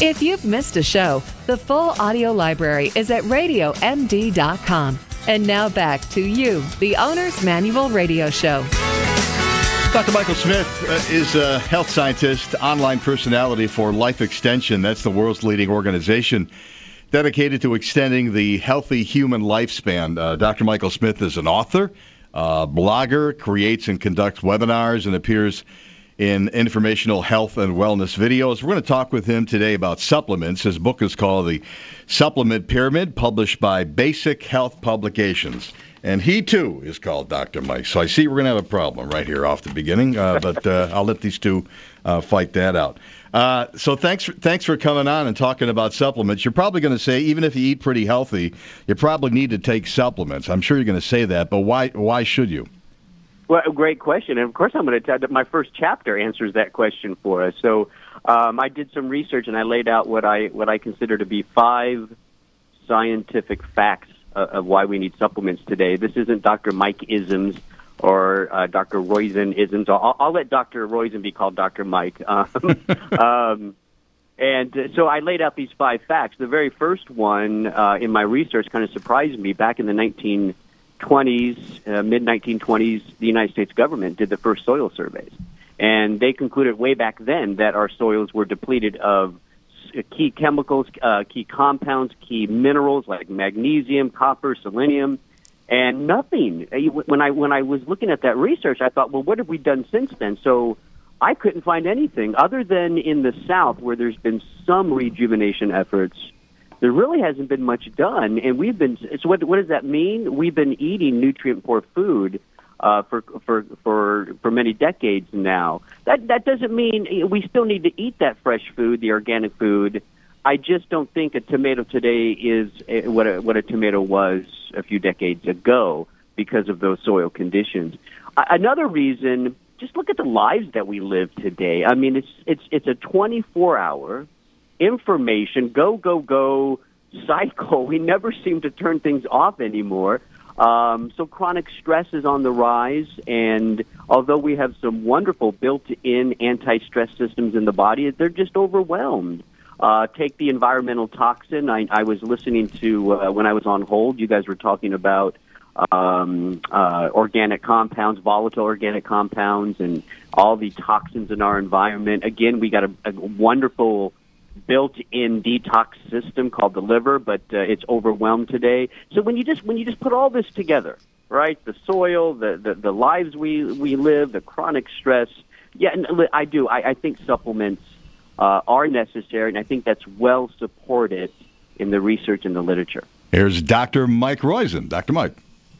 If you've missed a show, the full audio library is at radiomd.com. And now back to you, the Owner's Manual Radio Show. Dr. Michael Smith is a health scientist, online personality for Life Extension. That's the world's leading organization dedicated to extending the healthy human lifespan. Dr. Michael Smith is an author, blogger, creates and conducts webinars, and appears in informational health and wellness videos. We're going to talk with him today about supplements. His book is called The Supplement Pyramid, published by Basic Health Publications. And he, too, is called Dr. Mike. So I see we're going to have a problem right here off the beginning, but I'll let these two fight that out. So thanks for coming on and talking about supplements. You're probably going to say, even if you eat pretty healthy, you probably need to take supplements. I'm sure you're going to say that, but why should you? Well, a great question. And, of course, I'm going to tell you my first chapter answers that question for us. So I did some research, and I laid out what I consider to be 5 scientific facts of why we need supplements today. This isn't Dr. Mike isms or Dr. Roizen isms. I'll let Dr. Roizen be called Dr. Mike. And so I laid out these 5 facts. The very first one in my research kind of surprised me. Back in the mid-1920s, the United States government did the first soil surveys. And they concluded way back then that our soils were depleted of key chemicals, key compounds, key minerals like magnesium, copper, selenium, and nothing. When I was looking at that research, I thought, well, what have we done since then? So I couldn't find anything other than in the South, where there's been some rejuvenation efforts. There really hasn't been much done, and we've been. So what does that mean? We've been eating nutrient-poor food for many decades now. That doesn't mean we still need to eat that fresh food, the organic food. I just don't think a tomato today is what a tomato was a few decades ago because of those soil conditions. Another reason, just look at the lives that we live today. I mean, it's a 24-hour information go cycle. We never seem to turn things off anymore. So chronic stress is on the rise, and although we have some wonderful built-in anti-stress systems in the body, they're just overwhelmed. Take the environmental toxin. I was listening to, when I was on hold, you guys were talking about organic compounds, volatile organic compounds, and all the toxins in our environment. Again, we got a wonderful built-in detox system called the liver, but it's overwhelmed today. So when you just put all this together, right? The soil, the lives we live, the chronic stress. Yeah, and I think supplements are necessary, and I think that's well supported in the research and the literature. Here's Dr. Mike Roizen. Dr. Mike.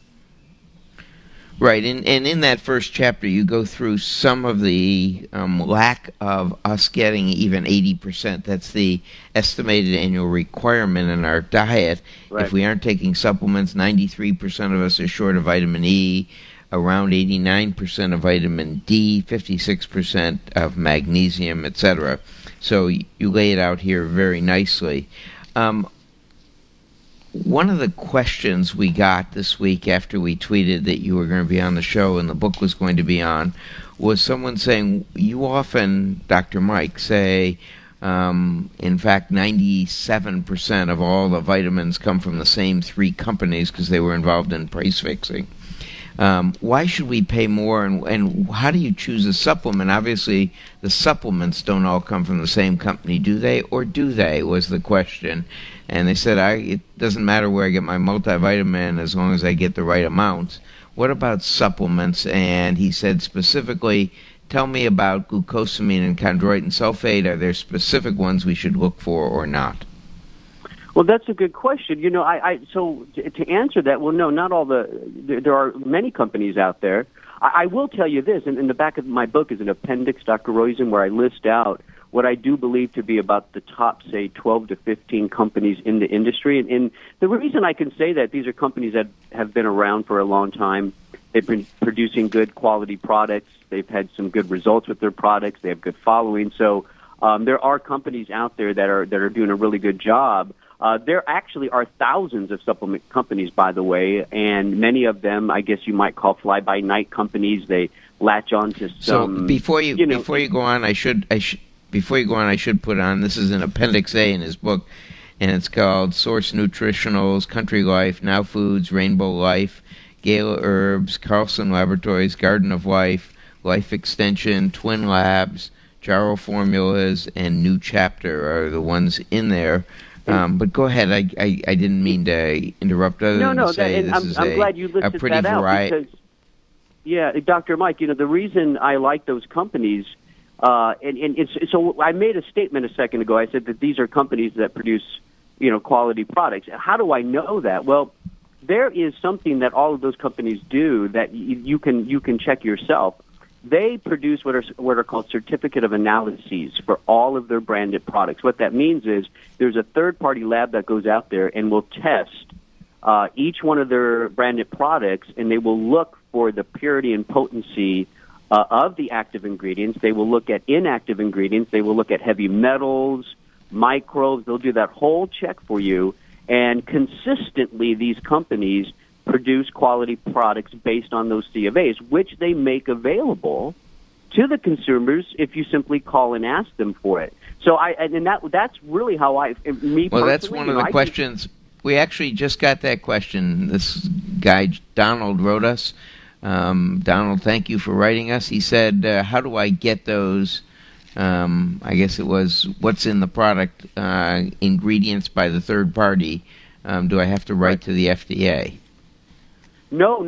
Right, and in that first chapter, you go through some of the lack of us getting even 80%. That's the estimated annual requirement in our diet. Right. If we aren't taking supplements, 93% of us are short of vitamin E, around 89% of vitamin D, 56% of magnesium, etc. So you lay it out here very nicely. One of the questions we got this week after we tweeted that you were going to be on the show and the book was going to be on was someone saying, you often, Dr. Mike, say, in fact, 97% of all the vitamins come from the same 3 companies because they were involved in price fixing. Why should we pay more, and how do you choose a supplement? Obviously, the supplements don't all come from the same company, do they? Or do they, was the question. And they said, it doesn't matter where I get my multivitamin as long as I get the right amounts. What about supplements? And he said specifically, tell me about glucosamine and chondroitin sulfate. Are there specific ones we should look for or not? Well, that's a good question. You know, so to answer that, well, no, not all there are many companies out there. I will tell you this, and in the back of my book is an appendix, Dr. Roizen, where I list out what I do believe to be about the top, say, 12 to 15 companies in the industry. And the reason I can say that, these are companies that have been around for a long time. They've been producing good quality products. They've had some good results with their products. They have good following. So there are companies out there that are doing a really good job. There actually are thousands of supplement companies, by the way, and many of them, I guess you might call fly-by-night companies. They latch on to some. So before you go on, I should before you go on, I should put on, this is an Appendix A in his book, and it's called Source Nutritionals, Country Life, Now Foods, Rainbow Life, Gala Herbs, Carlson Laboratories, Garden of Life, Life Extension, Twin Labs, Jarrow Formulas, and New Chapter are the ones in there. But go ahead. I didn't mean to interrupt. No. I'm glad you listed a pretty that out variety. because, yeah, Dr. Mike, the reason I like those companies, so I made a statement a second ago. I said that these are companies that produce, quality products. How do I know that? Well, there is something that all of those companies do that you can check yourself. They produce what are called certificate of analyses for all of their branded products. What that means is there's a third-party lab that goes out there and will test each one of their branded products, and they will look for the purity and potency of the active ingredients. They will look at inactive ingredients. They will look at heavy metals, microbes. They'll do that whole check for you. And consistently, these companies produce quality products based on those C of A's, which they make available to the consumers if you simply call and ask them for it. So that's really how Well, that's one of the questions. We actually just got that question. This guy, Donald, wrote us. Donald, thank you for writing us. He said, how do I get those, I guess it was, what's in the product, ingredients by the third party? Do I have to write to the FDA? No.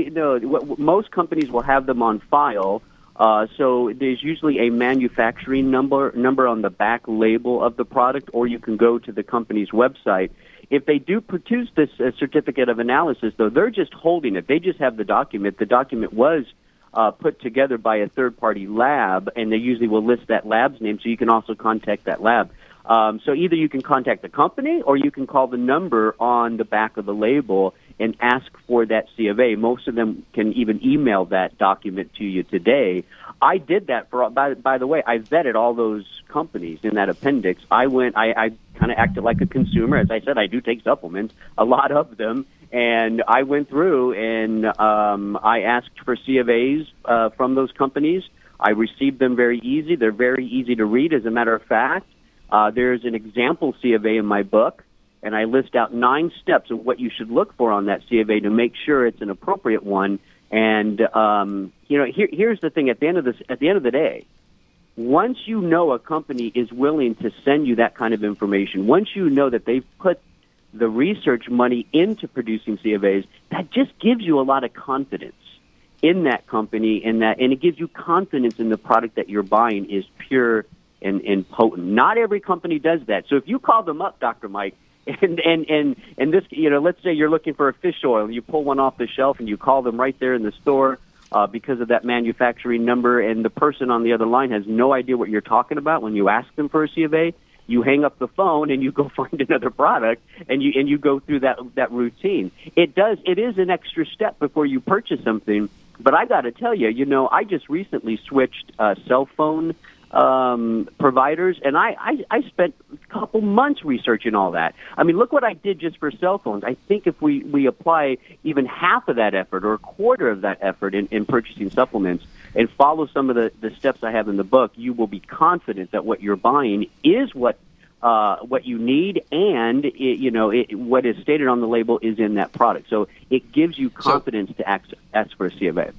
Most companies will have them on file. So there's usually a manufacturing number on the back label of the product, or you can go to the company's website. If they do produce this certificate of analysis, though, they're just holding it. They just have the document. The document was put together by a third-party lab, and they usually will list that lab's name, so you can also contact that lab. So either you can contact the company or you can call the number on the back of the label and ask for that C of A. Most of them can even email that document to you today. I did that by the way, I vetted all those companies in that appendix. I kind of acted like a consumer. As I said, I do take supplements, a lot of them, and I went through and I asked for C of A's from those companies. I received them very easy. They're very easy to read, as a matter of fact. There's an example C of A in my book, and I list out 9 steps of what you should look for on that C of A to make sure it's an appropriate one. And here's the thing: at the end of the day, once you know a company is willing to send you that kind of information, once you know that they've put the research money into producing C of A's, that just gives you a lot of confidence in that company, and it gives you confidence in the product that you're buying is pure and potent. Not every company does that. So if you call them up, Dr. Mike, and this, let's say you're looking for a fish oil, you pull one off the shelf and you call them right there in the store because of that manufacturing number, and the person on the other line has no idea what you're talking about when you ask them for a C of A. You hang up the phone and you go find another product, and you go through that routine. It is an extra step before you purchase something. But I got to tell you, I just recently switched cell phone providers, and I spent a couple months researching all that. I mean, look what I did just for cell phones. I think if we apply even half of that effort or a quarter of that effort in purchasing supplements and follow some of the steps I have in the book, you will be confident that what you're buying is what you need, and what is stated on the label is in that product. So it gives you confidence to ask for a C of A.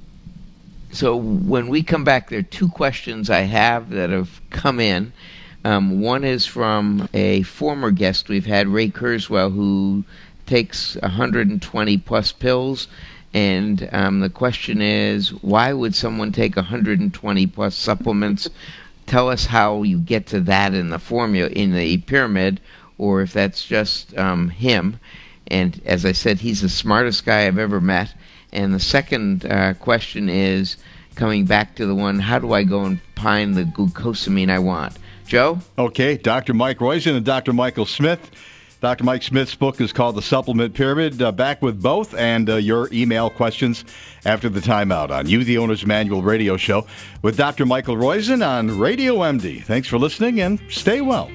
So when we come back, there are 2 questions I have that have come in. One is from a former guest we've had, Ray Kurzweil, who takes 120-plus pills. And the question is, why would someone take 120-plus supplements? Tell us how you get to that in the formula, in the pyramid, or if that's just him. And as I said, he's the smartest guy I've ever met. And the second question is, coming back to the one, how do I go and find the glucosamine I want? Joe? Okay, Dr. Mike Roizen and Dr. Michael Smith. Dr. Mike Smith's book is called The Supplement Pyramid. Back with both and your email questions after the timeout on You, the Owner's Manual radio show with Dr. Michael Roizen on Radio MD. Thanks for listening and stay well.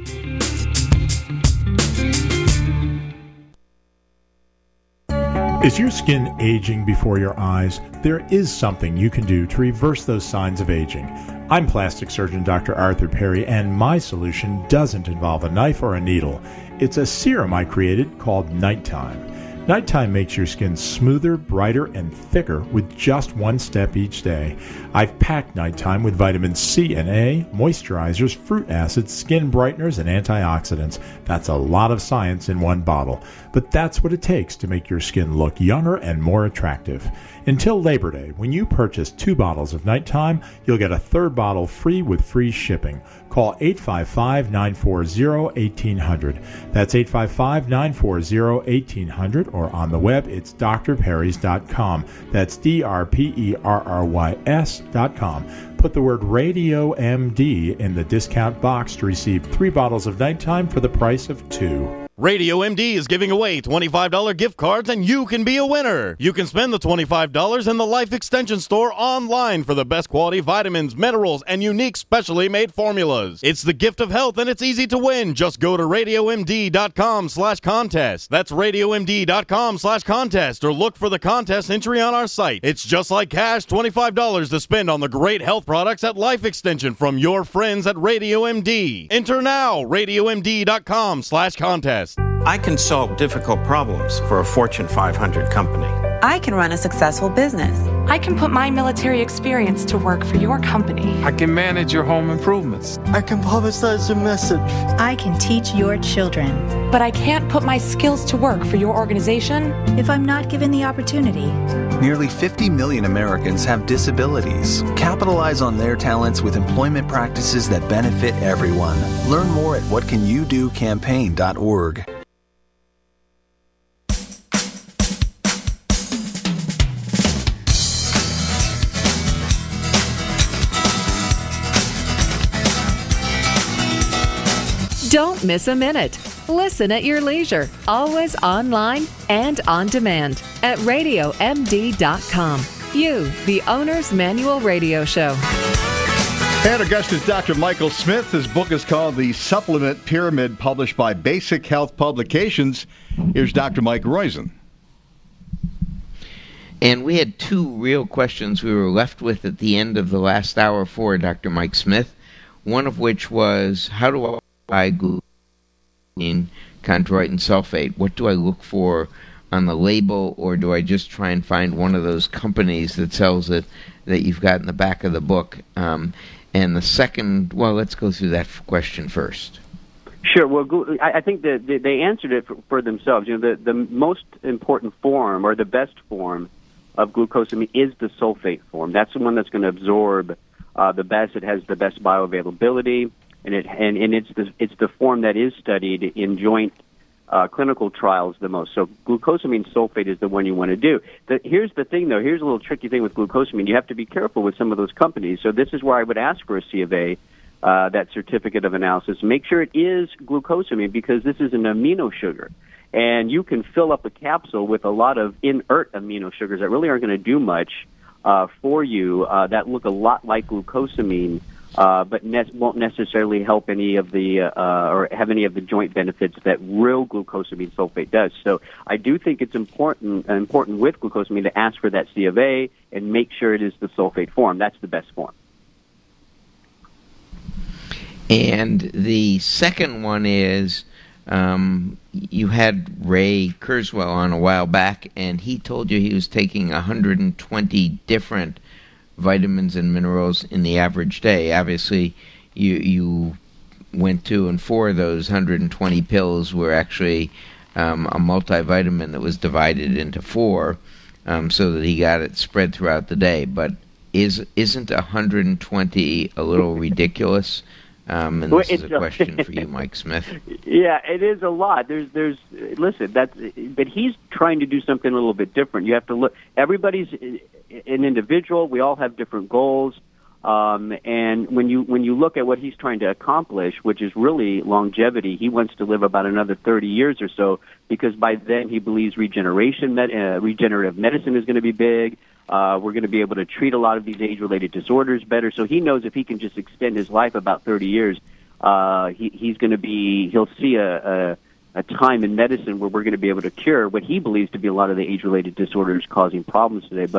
Is your skin aging before your eyes? There is something you can do to reverse those signs of aging. I'm plastic surgeon Dr. Arthur Perry, and my solution doesn't involve a knife or a needle. It's a serum I created called Nighttime. Nighttime makes your skin smoother, brighter, and thicker with just one step each day. I've packed Nighttime with vitamins C and A, moisturizers, fruit acids, skin brighteners, and antioxidants. That's a lot of science in one bottle. But that's what it takes to make your skin look younger and more attractive. Until Labor Day, when you purchase 2 bottles of Nighttime, you'll get a 3rd bottle free with free shipping. Call 855-940-1800. That's 855-940-1800, or on the web, it's drperrys.com. That's DRPERRYS.com. Put the word Radio MD in the discount box to receive 3 bottles of Nighttime for the price of 2. Radio MD is giving away $25 gift cards, and you can be a winner. You can spend the $25 in the Life Extension Store online for the best quality vitamins, minerals, and unique specially made formulas. It's the gift of health, and it's easy to win. Just go to RadioMD.com/contest. That's RadioMD.com/contest, or look for the contest entry on our site. It's just like cash, $25 to spend on the great health products at Life Extension from your friends at Radio MD. Enter now, RadioMD.com/contest. I can solve difficult problems for a Fortune 500 company. I can run a successful business. I can put my military experience to work for your company. I can manage your home improvements. I can publicize your message. I can teach your children. But I can't put my skills to work for your organization if I'm not given the opportunity. Nearly 50 million Americans have disabilities. Capitalize on their talents with employment practices that benefit everyone. Learn more at whatcanyoudocampaign.org. Don't miss a minute. Listen at your leisure, always online and on demand at RadioMD.com. You, the Owner's Manual Radio Show. And our guest is Dr. Michael Smith. His book is called The Supplement Pyramid, published by Basic Health Publications. Here's Dr. Mike Roizen. And we had 2 real questions we were left with at the end of the last hour for Dr. Mike Smith, one of which was, how do I glutamine, chondroitin sulfate? What do I look for on the label, or do I just try and find one of those companies that sells it that you've got in the back of the book? And the second, well, let's go through that question first. Sure. Well, I think that they answered it for themselves. You know, the most important form, or the best form of glucosamine, is the sulfate form. That's the one that's going to absorb the best. It has the best bioavailability. And it's the form that is studied in joint clinical trials the most. So glucosamine sulfate is the one you want to do. Here's the thing, though. Here's a little tricky thing with glucosamine. You have to be careful with some of those companies. So this is where I would ask for a C of A, that certificate of analysis. Make sure it is glucosamine, because this is an amino sugar. And you can fill up a capsule with a lot of inert amino sugars that really aren't going to do much for you, that look a lot like glucosamine, but won't necessarily help any of the or have any of the joint benefits that real glucosamine sulfate does. So I do think it's important with glucosamine to ask for that C of A and make sure it is the sulfate form. That's the best form. And the second one is, you had Ray Kurzweil on a while back, and he told you he was taking 120 different vitamins and minerals in the average day. Obviously, you went 2 and 4 of those 120 pills were actually a multivitamin that was divided into 4, so that he got it spread throughout the day. But isn't 120 a little ridiculous? And this is a question for you, Mike Smith. Yeah, it is a lot. Listen, but he's trying to do something a little bit different. You have to look. Everybody's an individual. We all have different goals. And when you look at what he's trying to accomplish, which is really longevity, he wants to live about another 30 years or so, because by then he believes regenerative medicine is going to be big. We're going to be able to treat a lot of these age-related disorders better. So he knows if he can just extend his life about 30 years, he'll see a time in medicine where we're going to be able to cure what he believes to be a lot of the age-related disorders causing problems today. But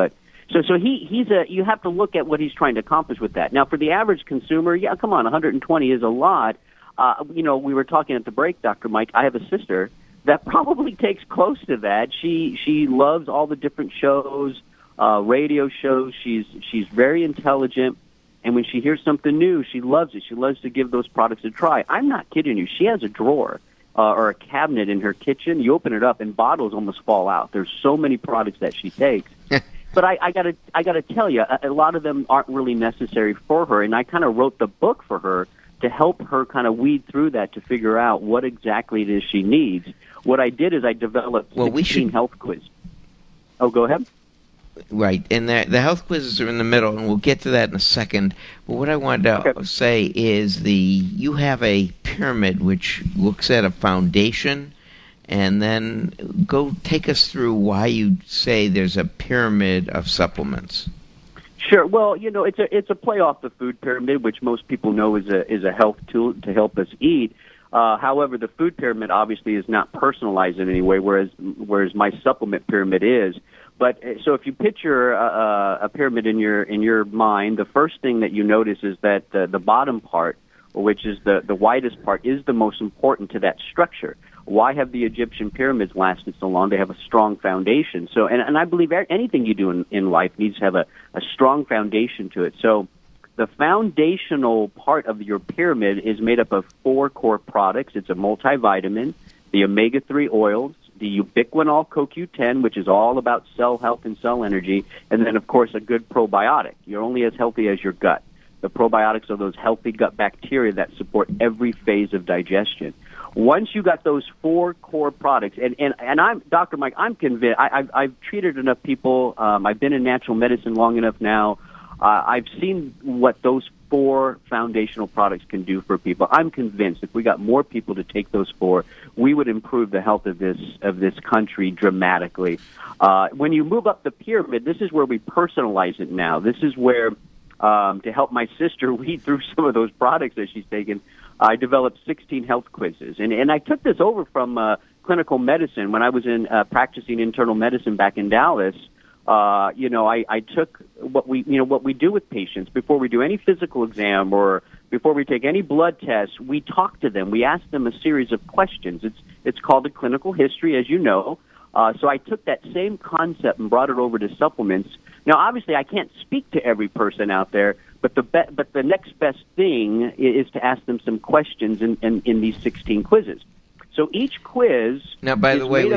So you have to look at what he's trying to accomplish with that. Now, for the average consumer, yeah, come on, 120 is a lot. We were talking at the break, Dr. Mike. I have a sister that probably takes close to that. She loves all the different shows, radio shows. She's very intelligent, and when she hears something new, she loves it. She loves to give those products a try. I'm not kidding you. She has a drawer or a cabinet in her kitchen. You open it up, and bottles almost fall out. There's so many products that she takes. But I gotta tell you, a lot of them aren't really necessary for her, and I kind of wrote the book for her to help her kind of weed through that to figure out what exactly it is she needs. What I did is I developed 16 health quizzes. Oh, go ahead. Right, and the health quizzes are in the middle, and we'll get to that in a second. But what I wanted to say is you have a pyramid which looks at a foundation, and then go take us through why you say there's a pyramid of supplements. Sure. Well, it's a play off the food pyramid, which most people know is a health tool to help us eat. However, the food pyramid obviously is not personalized in any way, whereas my supplement pyramid is. But so if you picture a pyramid in your mind, the first thing that you notice is that the bottom part, which is the widest part, is the most important to that structure. Why have the Egyptian pyramids lasted so long? They have a strong foundation. So, and I believe anything you do in life needs to have a strong foundation to it. So the foundational part of your pyramid is made up of 4 core products. It's a multivitamin, the omega-3 oils, the ubiquinol CoQ10, which is all about cell health and cell energy, and then, of course, a good probiotic. You're only as healthy as your gut. The probiotics are those healthy gut bacteria that support every phase of digestion. Once you got those 4 core products, and I'm Dr. Mike, I'm convinced. I've treated enough people. I've been in natural medicine long enough now. I've seen what those 4 foundational products can do for people. I'm convinced if we got more people to take those 4, we would improve the health of this country dramatically. When you move up the pyramid, this is where we personalize it now. This is where, to help my sister weed through some of those products that she's taken, I developed 16 health quizzes. And I took this over from clinical medicine. When I was in practicing internal medicine back in Dallas, I took what we do with patients before we do any physical exam or before we take any blood tests. We talk to them. We ask them a series of questions. It's called a clinical history, as you know. So I took that same concept and brought it over to supplements. Now, obviously, I can't speak to every person out there, but the next best thing is to ask them some questions in these 16 quizzes. So each quiz. Now, by the way,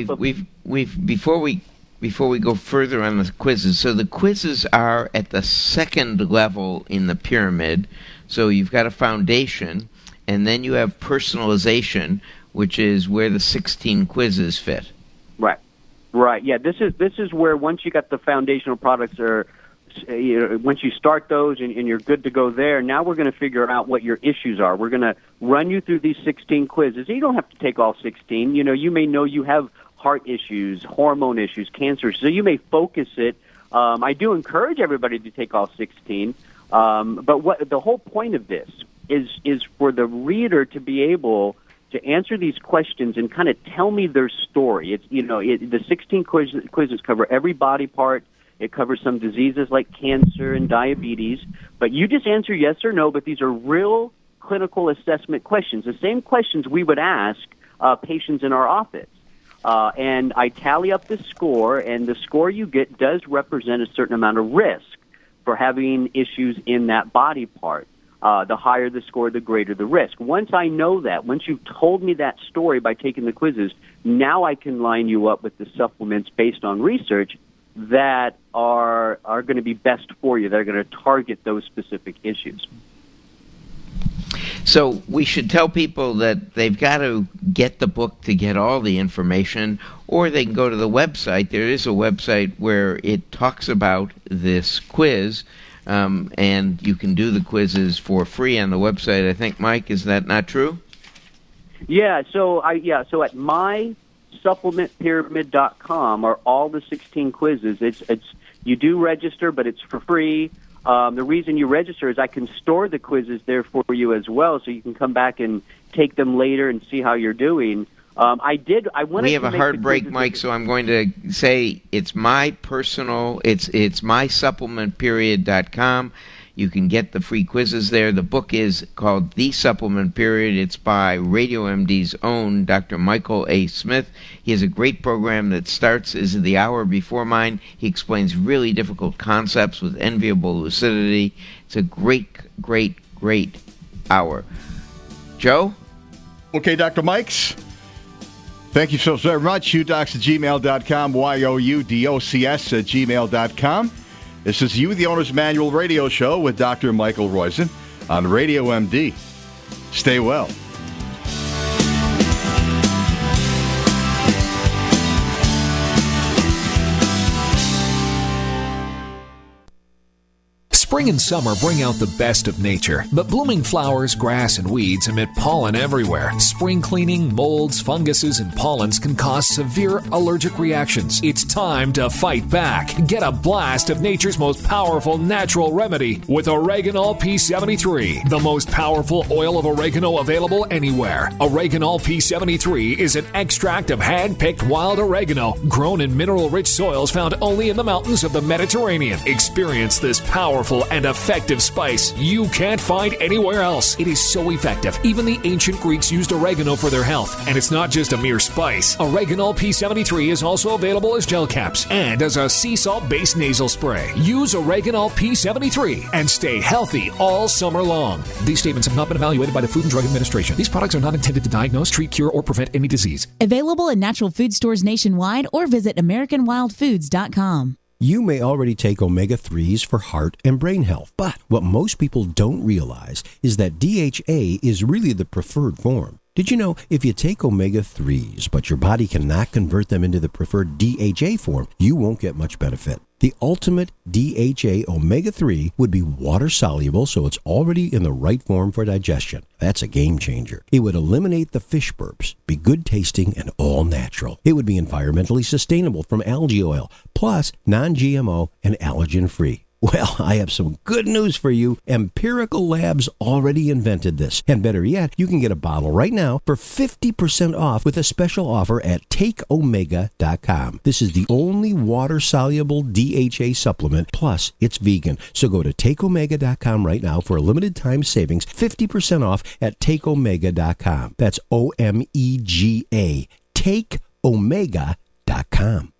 before we go further on the quizzes, so the quizzes are at the second level in the pyramid. So you've got a foundation, and then you have personalization, which is where the 16 quizzes fit. Right. Yeah. This is where once you got the foundational products, once you start those and you're good to go there, now we're going to figure out what your issues are. We're going to run you through these 16 quizzes. You don't have to take all 16. You may know you have heart issues, hormone issues, cancer, so you may focus it. I do encourage everybody to take all 16, but what the whole point of this is for the reader to be able to answer these questions and kind of tell me their story. The 16 quizzes cover every body part. It covers some diseases like cancer and diabetes, but you just answer yes or no, but these are real clinical assessment questions, the same questions we would ask patients in our office. And I tally up the score, and the score you get does represent a certain amount of risk for having issues in that body part. The higher the score, the greater the risk. Once I know that, once you've told me that story by taking the quizzes, now I can line you up with the supplements based on research that are going to be best for you. They're going to target those specific issues. So we should tell people that they've got to get the book to get all the information, or they can go to the website. There is a website where it talks about this quiz, and you can do the quizzes for free on the website. I think, Mike, is that not true? Yeah. So at mysupplementpyramid.com are all the 16 quizzes. It's you do register, but it's for free. The reason you register is I can store the quizzes there for you as well, so you can come back and take them later and see how you're doing. I wanted. We have to a make hard the break, quizzes Mike, so I'm going to say it's my personal. It's mysupplementperiod.com. You can get the free quizzes there. The book is called The Supplement Period. It's by Radio MD's own Dr. Michael A. Smith. He has a great program that starts is the hour before mine. He explains really difficult concepts with enviable lucidity. It's a great, great, great hour. Joe? Okay, Dr. Mikes. Thank you so very much. udocs@gmail.com, youdocs@gmail.com. This is You, the Owner's Manual radio show with Dr. Michael Roizen on Radio MD. Stay well. Spring and summer bring out the best of nature, but blooming flowers, grass, and weeds emit pollen everywhere. Spring cleaning, molds, funguses, and pollens can cause severe allergic reactions. It's time to fight back. Get a blast of nature's most powerful natural remedy with Oreganol P73, the most powerful oil of oregano available anywhere. Oreganol P73 is an extract of hand-picked wild oregano grown in mineral-rich soils found only in the mountains of the Mediterranean. Experience this powerful and effective spice you can't find anywhere else. It is so effective. Even the ancient Greeks used oregano for their health. And it's not just a mere spice. Oreganol P73 is also available as gel caps and as a sea salt-based nasal spray. Use Oreganol P73 and stay healthy all summer long. These statements have not been evaluated by the Food and Drug Administration. These products are not intended to diagnose, treat, cure, or prevent any disease. Available in natural food stores nationwide or visit AmericanWildFoods.com. You may already take omega-3s for heart and brain health, but what most people don't realize is that DHA is really the preferred form. Did you know if you take omega-3s, but your body cannot convert them into the preferred DHA form, you won't get much benefit? The ultimate DHA omega-3 would be water-soluble, so it's already in the right form for digestion. That's a game changer. It would eliminate the fish burps, be good tasting, and all natural. It would be environmentally sustainable from algae oil, plus non-GMO and allergen-free. Well, I have some good news for you. Empirical Labs already invented this. And better yet, you can get a bottle right now for 50% off with a special offer at takeomega.com. This is the only water-soluble DHA supplement, plus it's vegan. So go to takeomega.com right now for a limited time savings, 50% off at takeomega.com. That's OMEGA, takeomega.com.